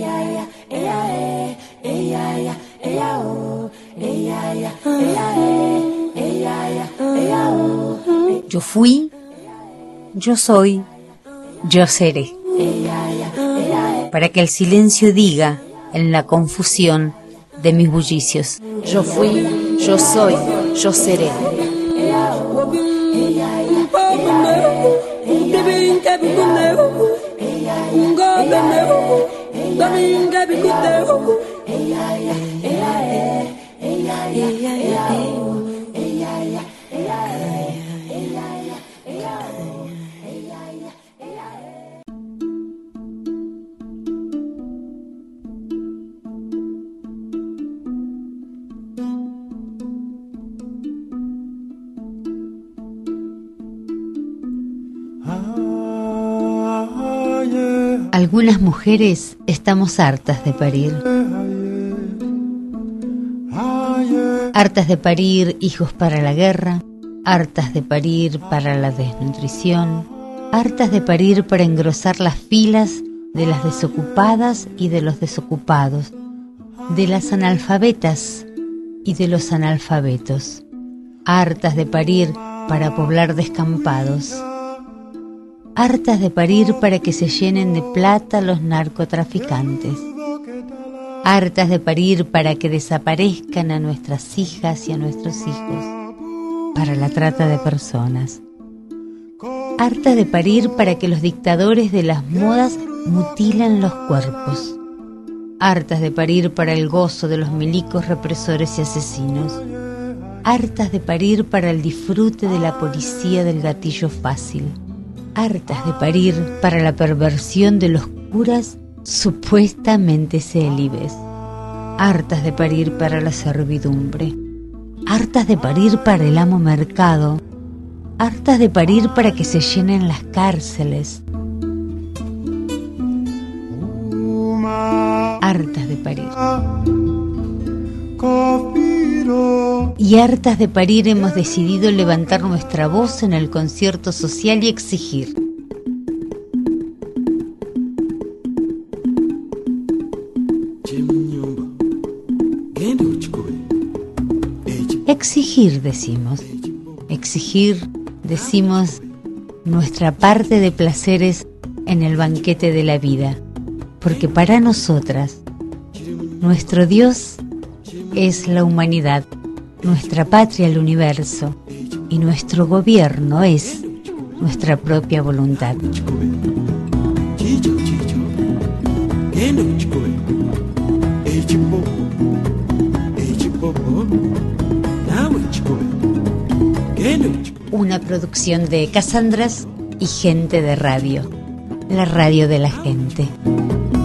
Yo fui, yo soy, yo seré. Para que el silencio diga en la confusión de mis bullicios. Yo fui, yo soy, yo seré. Algunas mujeres estamos hartas de parir. Hartas de parir hijos para la guerra, hartas de parir para la desnutrición, hartas de parir para engrosar las filas de las desocupadas y de los desocupados, de las analfabetas y de los analfabetos, hartas de parir para poblar descampados, hartas de parir para que se llenen de plata los narcotraficantes, hartas de parir para que desaparezcan a nuestras hijas y a nuestros hijos, para la trata de personas, hartas de parir para que los dictadores de las modas mutilen los cuerpos, hartas de parir para el gozo de los milicos represores y asesinos, hartas de parir para el disfrute de la policía del gatillo fácil, hartas de parir para la perversión de los curas supuestamente célibes, hartas de parir para la servidumbre, hartas de parir para el amo mercado, hartas de parir para que se llenen las cárceles, hartas de parir. Y hartas de parir hemos decidido levantar nuestra voz en el concierto social y exigir. Exigir, decimos. Exigir, decimos, nuestra parte de placeres en el banquete de la vida. Porque para nosotras, nuestro Dios es la humanidad, nuestra patria el universo, y nuestro gobierno es nuestra propia voluntad. Una producción de Casandras y Gente de Radio, la radio de la gente.